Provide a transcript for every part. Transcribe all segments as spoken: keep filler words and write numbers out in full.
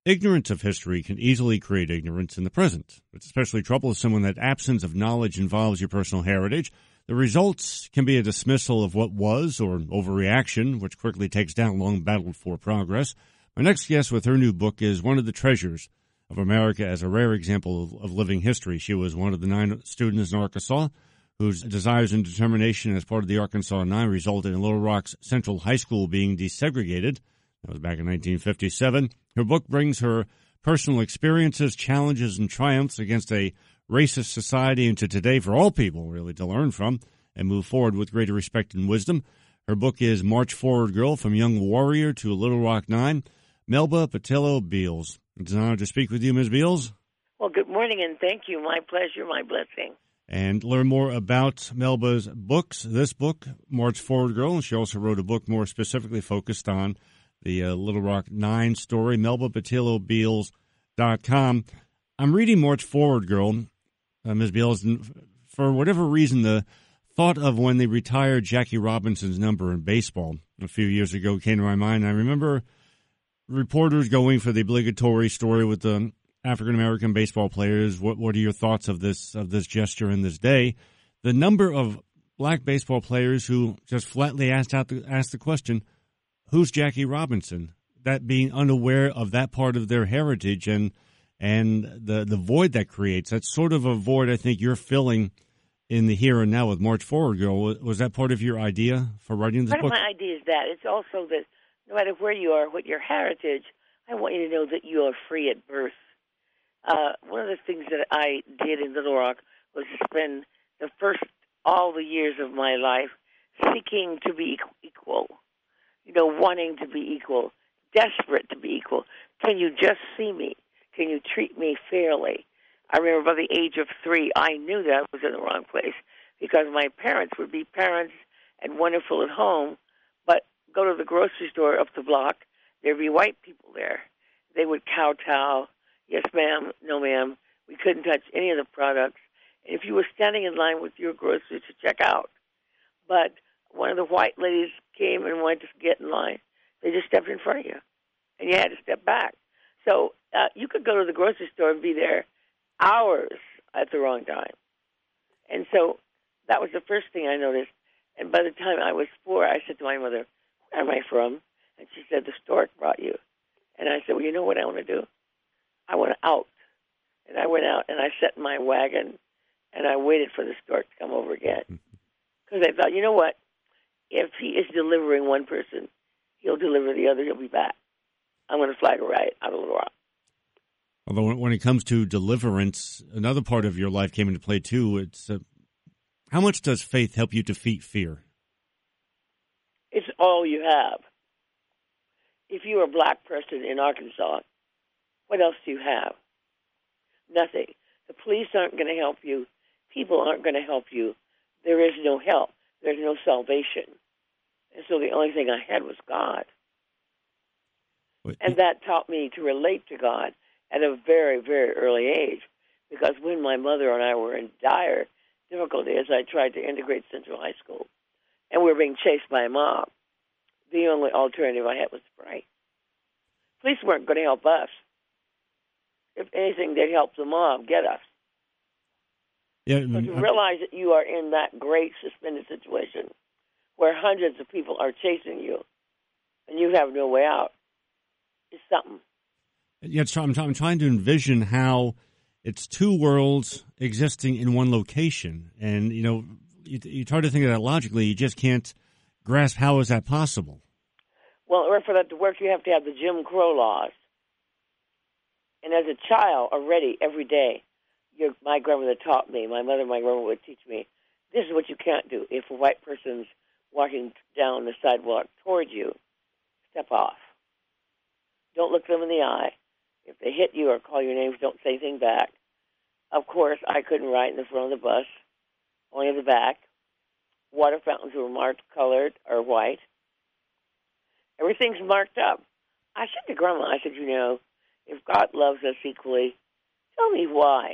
Ignorance of history can easily create ignorance in the present. It's especially troublesome when that absence of knowledge involves your personal heritage. The results can be a dismissal of what was or an overreaction, which quickly takes down long battled for progress. My next guest with her new book is one of the treasures of America as a rare example of, of living history. She was one of the nine students in Arkansas whose desires and determination as part of the Arkansas Nine resulted in Little Rock's Central High School being desegregated. That was back in nineteen fifty-seven. Her book brings her personal experiences, challenges, and triumphs against a racist society into today for all people, really, to learn from and move forward with greater respect and wisdom. Her book is March Forward Girl, From Young Warrior to Little Rock Nine. Melba Patillo Beals. It's an honor to speak with you, Miz Beals. Well, good morning, and thank you. My pleasure, my blessing. And learn more about Melba's books. This book, March Forward Girl, and she also wrote a book more specifically focused on the uh, Little Rock Nine story, melba patillo beals dot com. I'm reading March Forward Girl, uh, Miz Beals, and for whatever reason, the thought of when they retired Jackie Robinson's number in baseball a few years ago came to my mind. I remember reporters going for the obligatory story with the African-American baseball players. What what are your thoughts of this of this gesture in this day? The number of black baseball players who just flatly asked out the, asked the question, who's Jackie Robinson? That being unaware of that part of their heritage and and the, the void that creates. That's sort of a void I think you're filling in the here and now with March Forward Girl. Was that part of your idea for writing this part book? Part of my idea is that. It's also that no matter where you are, what your heritage, I want you to know that you are free at birth. Uh, one of the things that I did in Little Rock was to spend the first, all the years of my life seeking to be equal. You know, wanting to be equal, desperate to be equal. Can you just see me? Can you treat me fairly? I remember by the age of three, I knew that I was in the wrong place because my parents would be parents and wonderful at home, but go to the grocery store up the block, there'd be white people there. They would kowtow, yes, ma'am, no, ma'am. We couldn't touch any of the products. And if you were standing in line with your groceries to check out, but one of the white ladies came and wanted to get in line, they just stepped in front of you, and you had to step back. So uh, you could go to the grocery store and be there hours at the wrong time. And so that was the first thing I noticed. And by the time I was four, I said to my mother, where am I from? And she said, the stork brought you. And I said, well, you know what I want to do? I want out. And I went out, and I sat in my wagon, and I waited for the stork to come over again. Because I thought, you know what? If he is delivering one person, he'll deliver the other. He'll be back. I'm going to flag a riot out of Little Rock. Although when it comes to deliverance, another part of your life came into play, too. It's uh, how much does faith help you defeat fear? It's all you have. If you're a black person in Arkansas, what else do you have? Nothing. The police aren't going to help you. People aren't going to help you. There is no help. There's no salvation. And so the only thing I had was God. What? And that taught me to relate to God at a very, very early age. Because when my mother and I were in dire difficulty as I tried to integrate Central High School, and we were being chased by a mob, the only alternative I had was to pray. Police weren't going to help us. If anything, they'd help the mob get us. Yeah, But to realize that you are in that great suspended situation where hundreds of people are chasing you and you have no way out is something. Yeah, I'm, I'm trying to envision how it's two worlds existing in one location. And, you know, you, you try to think of that logically, you just can't grasp how is that possible. Well, in order for that to work, you have to have the Jim Crow laws. And as a child, already, every day, your, my grandmother taught me, my mother and my grandmother would teach me, this is what you can't do. If a white person's walking down the sidewalk toward you, step off. Don't look them in the eye. If they hit you or call your names, don't say anything back. Of course, I couldn't ride in the front of the bus, only in the back. Water fountains were marked colored or white. Everything's marked up. I said to Grandma, I said, you know, if God loves us equally, tell me why.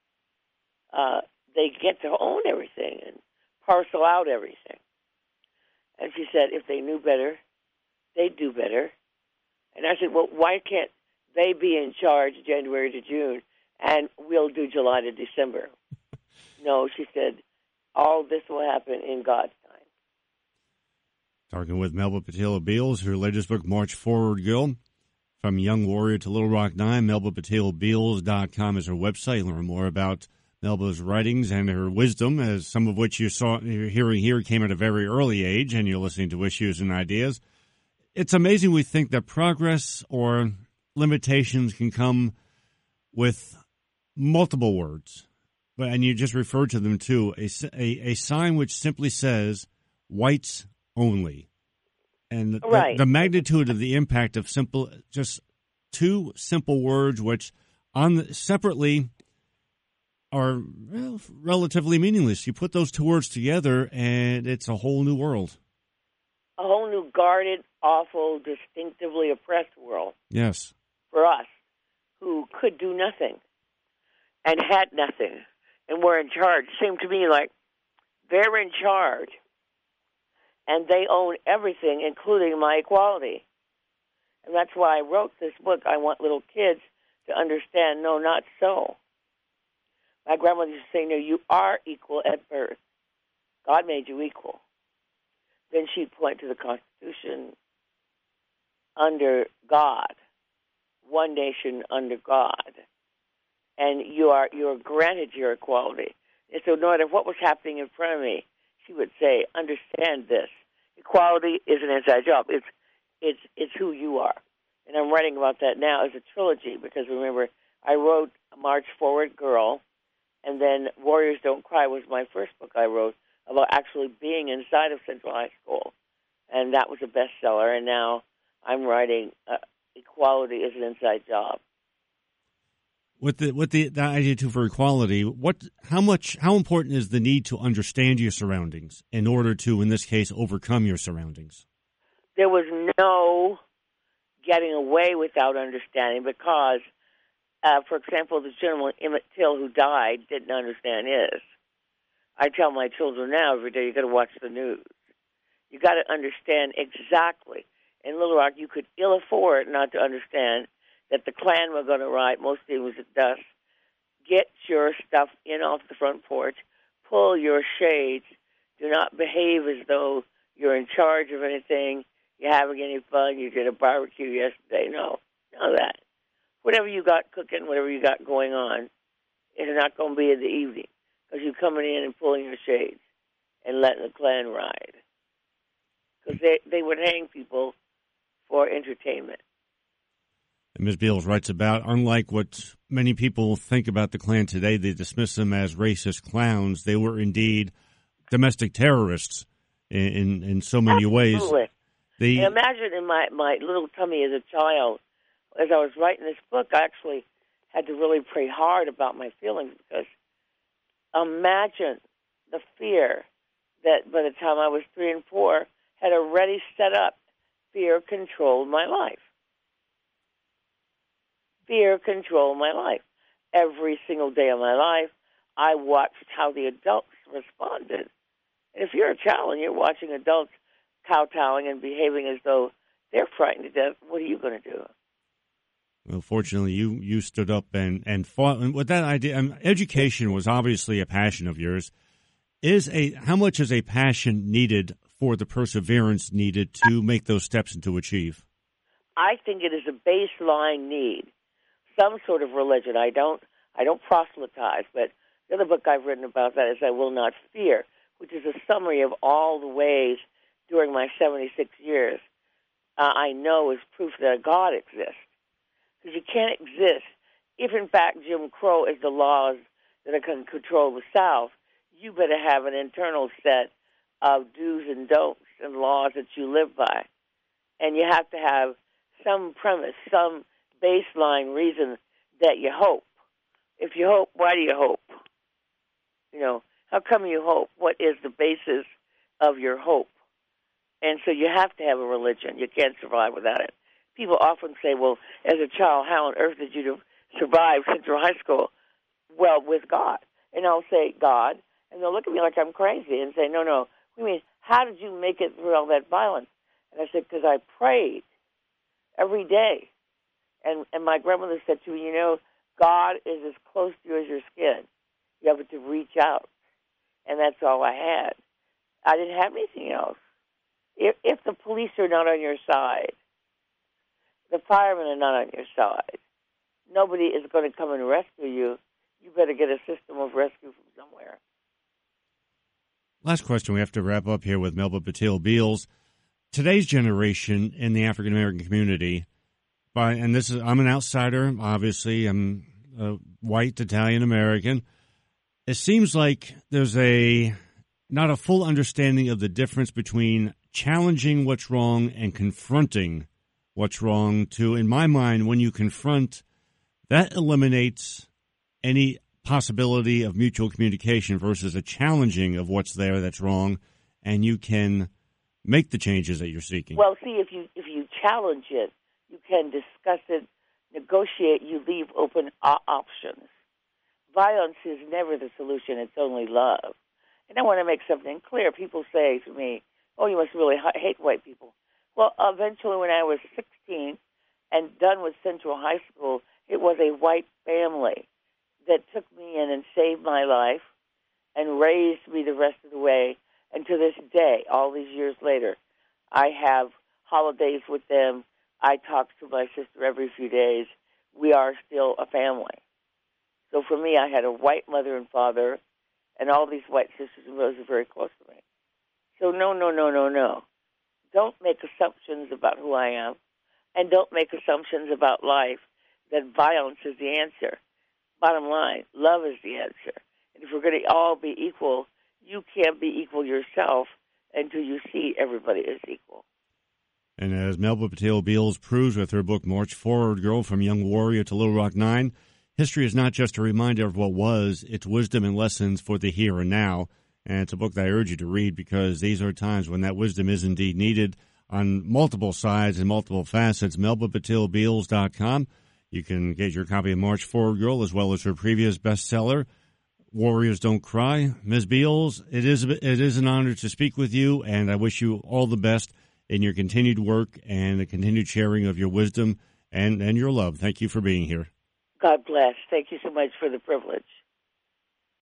Uh, they get to own everything and parcel out everything. And she said, if they knew better, they'd do better. And I said, well, why can't they be in charge January to June, and we'll do July to December. No, she said, all this will happen in God's time. Talking with Melba Pattillo Beals, her latest book, March Forward, Girl. From Young Warrior to Little Rock Nine, Melba Pattillo Beals dot com is her website. Learn more about Melba's writings and her wisdom, as some of which you saw, you're hearing here came at a very early age, and you're listening to Issues and Ideas. It's amazing we think that progress or limitations can come with multiple words, but and you just referred to them too. A, a, a sign which simply says whites only, and the, right. the magnitude of the impact of simple, just two simple words, which on the, separately are well, relatively meaningless. You put those two words together, and it's a whole new world. A whole new guarded, awful, distinctively oppressed world. Yes. For us, who could do nothing and had nothing and were in charge. Seemed to me like they're in charge and they own everything, including my equality. And that's why I wrote this book. I want little kids to understand, no, not so. My grandmother used to say, no, you are equal at birth. God made you equal. Then she'd point to the Constitution under God, one nation under God. And you are you are granted your equality. And so no matter what was happening in front of me, she would say, understand this. Equality is an inside job. It's it's it's who you are. And I'm writing about that now as a trilogy because, remember, I wrote March Forward, Girl, and then Warriors Don't Cry was my first book I wrote about actually being inside of Central High School. And that was a bestseller. And now I'm writing uh, Equality is an Inside Job. With the with the, the idea too for equality, what how much how important is the need to understand your surroundings in order to, in this case, overcome your surroundings? There was no getting away without understanding because, uh, for example, the gentleman Emmett Till who died didn't understand his. I tell my children now every day, you got to watch the news. You got to understand exactly. In Little Rock, you could ill afford not to understand that the Klan were going to riot. Most of it was at dusk. Get your stuff in off the front porch. Pull your shades. Do not behave as though you're in charge of anything. You're having any fun. You did a barbecue yesterday. No, none of that. Whatever you got cooking, whatever you got going on, it's not going to be in the evening because you're coming in and pulling your shades and letting the Klan ride. Because they, they would hang people for entertainment. And Miz Beals writes about, unlike what many people think about the Klan today, they dismiss them as racist clowns. They were indeed domestic terrorists in in, in so many Absolutely. ways. They, and imagine in my, my little tummy as a child, as I was writing this book, I actually had to really pray hard about my feelings because imagine the fear that by the time I was three and four had already set up. Fear controlled my life. Fear controlled my life. Every single day of my life, I watched how the adults responded. And if you're a child and you're watching adults kowtowing and behaving as though they're frightened to death, what are you going to do? Well, fortunately, you, you stood up and, and fought. And with that idea, um, education was obviously a passion of yours. Is a how much is a passion needed for the perseverance needed to make those steps and to achieve? I think it is a baseline need. Some sort of religion. I don't I don't proselytize, but the other book I've written about that is I Will Not Fear, which is a summary of all the ways during my seventy-six years uh, I know is proof that God exists. Because you can't exist if, in fact, Jim Crow is the laws that are going to control the South. You better have an internal set of do's and don'ts and laws that you live by. And you have to have some premise, some baseline reason that you hope. If you hope, why do you hope? You know, how come you hope? What is the basis of your hope? And so you have to have a religion. You can't survive without it. People often say, well, as a child, how on earth did you survive Central High School? Well, with God. And I'll say, God. And they'll look at me like I'm crazy and say, no, no. What do you mean, how did you make it through all that violence? And I said, because I prayed every day. And, and my grandmother said to me, you know, God is as close to you as your skin. You have to reach out. And that's all I had. I didn't have anything else. If, if the police are not on your side, the firemen are not on your side, nobody is going to come and rescue you. You better get a system of rescue from somewhere. Last question. We have to wrap up here with Melba Patil Beals. Today's generation in the African American community, by and this is I'm an outsider. Obviously, I'm a white Italian American. It seems like there's a not a full understanding of the difference between challenging what's wrong and confronting what's wrong. To, in my mind, when you confront, that eliminates any possibility of mutual communication versus a challenging of what's there that's wrong, and you can make the changes that you're seeking. Well, see, if you if you challenge it, you can discuss it, negotiate, you leave open o- options. Violence is never the solution, it's only love. And I want to make something clear. People say to me, oh, you must really hate white people. Well, eventually when I was sixteen and done with Central High School, it was a white family that took me in and saved my life and raised me the rest of the way. And to this day, all these years later, I have holidays with them. I talk to my sister every few days. We are still a family. So for me, I had a white mother and father, and all these white sisters and brothers are very close to me. So no, no, no, no, no. Don't make assumptions about who I am, and don't make assumptions about life that violence is the answer. Bottom line, love is the answer. And if we're going to all be equal, you can't be equal yourself until you see everybody as equal. And as Melba Patil Beals proves with her book, March Forward, Girl, From Young Warrior to Little Rock Nine, history is not just a reminder of what was, it's wisdom and lessons for the here and now. And it's a book that I urge you to read because these are times when that wisdom is indeed needed on multiple sides and multiple facets. Melba Patil Beals dot com. You can get your copy of March Forward, Girl, as well as her previous bestseller, Warriors Don't Cry. Miz Beals, it is it is an honor to speak with you, and I wish you all the best in your continued work and the continued sharing of your wisdom and, and your love. Thank you for being here. God bless. Thank you so much for the privilege.